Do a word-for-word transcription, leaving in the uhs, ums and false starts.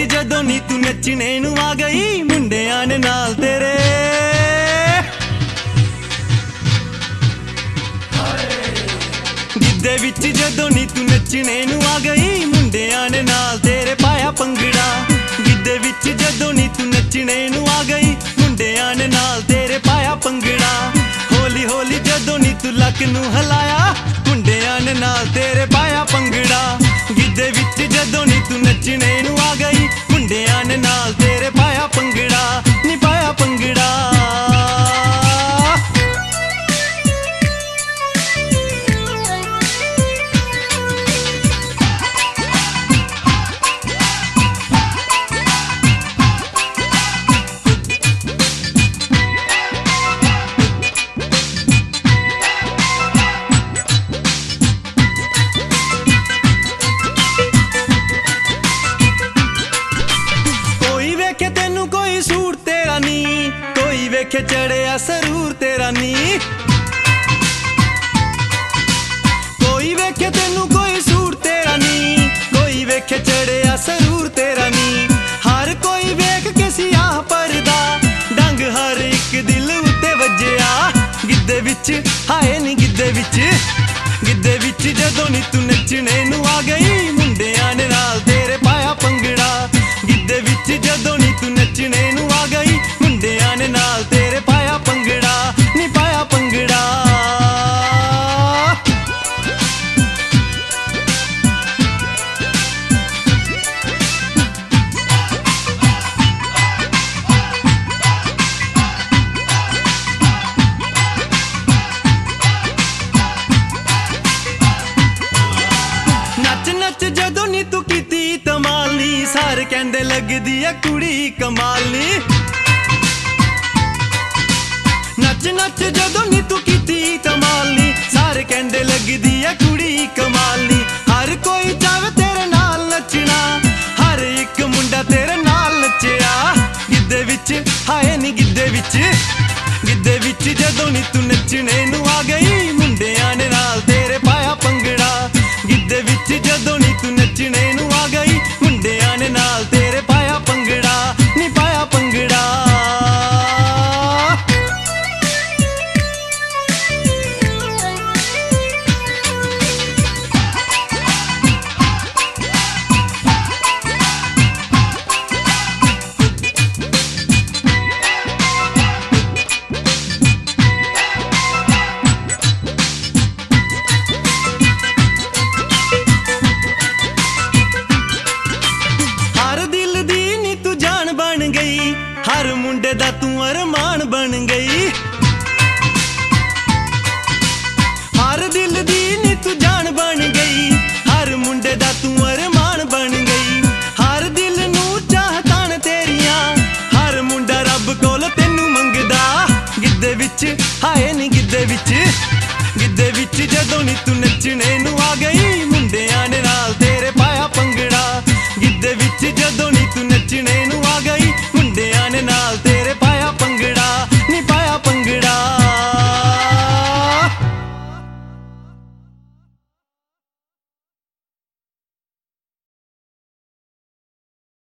जदों नी तू नचने नू आ गई मुंडियां ने नाल तेरे। गिद्धे विच जदों नी तू नचने नू आ गई मुंडियां ने नाल तेरे पाया भंगड़ा। गिद्धे विच जदों नी तू नचने नू आ गई मुंडियां ने नाल तेरे पाया भंगड़ा। होली होली जदों नी तू लक नू हिलाया मुंडियां ने नाल तेरे पाया भंगड़ा। गिद्धे विच जदों नी तू नचने नू आ गई मुंडियां ने नाल तेरे पाया भंगड़ा नी पाया भंगड़ा। कोई वेखे चढ़िया सरूर तेरा नी। कोई वेखे तेनू कोई सूर तेरा नी। कोई वेखे चढ़िया सरूर तेरा नी। हर कोई वेख के सियाह परदा डंग हर एक दिल उत्ते वज्जिया। गिद्धे विच हाए नी गिद्धे विच गिद्धे विच जदों नी तू नचने नू आ गई मुंडियां ने नाल तेरे पाया भंगड़ा। गिद्धे विच जदों नी तू नचने नू आ गई मुंडियां ने नाल तेरे पाया भंगड़ा नी पाया भंगड़ा। नच नच जदों नी तू कीती तमाली सारे कहंदे लगदी है कुड़ी कमाली। नच नच जदों नी तू कीती तमाली सारे कहंदे लगदी है कुड़ी कमाली। हर कोई चाहे तेरे नाल नचना हर एक मुंडा तेरे नाल नचिया। गिद्धे विच हाए नी गिद्धे विच गिद्धे विच जदों नी तू नचने नू आ गई मुंडियां ने नाल तेरे पाया भंगड़ा। गिद्धे विच जदों नी तू नचने नू आ गई मुंडियां ने नाल तेरे पाया भंगड़ा नी पाया भंगड़ा। हर मुंडे दा तू अरमान बन गई। हर दिल दी नी तू जान बन गई। हर मुंडे दा तू अरमान बन गई। हर दिल नू चाहतां तेरियां हर मुंडा रब कोल तेनू मंगदा। गिद्धे विच हाए नी गिद्धे विच गिद्धे विच जदों नी तू नचने नू आ गई मुंडियां ने